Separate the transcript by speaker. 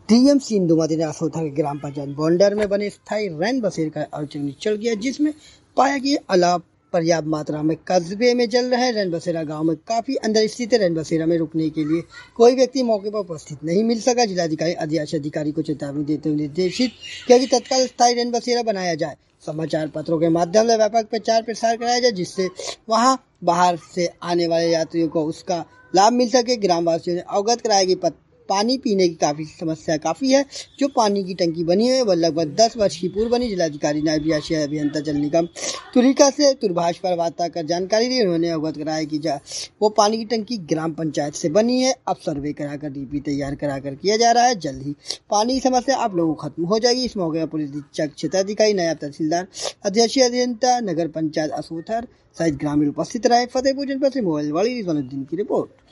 Speaker 1: TMC Indumati ने असोथा के ग्राम पंचायत बॉन्डर में बने स्थायी रैन बसेरे का औचक निरीक्षण किया, जिसमें पाया कि अलाव पर्याप्त मात्रा में कस्बे में चल रहे रैन बसेरा गाँव में काफी अंदर स्थित है। रैन बसेरा में रुकने के लिए कोई व्यक्ति मौके पर उपस्थित नहीं मिल सका। जिलाधिकारी अध्यक्ष अधिकारी को चेतावनी देते हुए निर्देशित किया कि तत्काल स्थायी रैन बसेरा बनाया जाए, समाचार पत्रों के माध्यम से व्यापक प्रचार प्रसार कराया जाए, जिससे वहां बाहर से आने वाले यात्रियों को उसका लाभ मिल सके। ग्रामवासियों ने अवगत कराया कि पानी पीने की समस्या काफी है। जो पानी की टंकी बनी है वह लगभग 10 वर्ष की पूर्व बनी। जिलाधिकारी ने अभियंता जल निगम तुलिका से दूरभाष पर वार्ता कर जानकारी दी। उन्होंने अवगत कराया कि वो पानी की टंकी ग्राम पंचायत से बनी है। अब सर्वे कराकर डीपी तैयार कराकर किया जा रहा है। जल्द ही पानी की समस्या आप लोगों को खत्म हो जाएगी। इस मौके पर पुलिस अधीक्षक, क्षेत्राधिकारी, नायब तहसीलदार, अध्यक्ष अभियंता, नगर पंचायत असोथर सहित ग्रामीण उपस्थित रहे। फतेहपुर जनपद से मोबाइल वाली रिजवानुद्दीन की रिपोर्ट।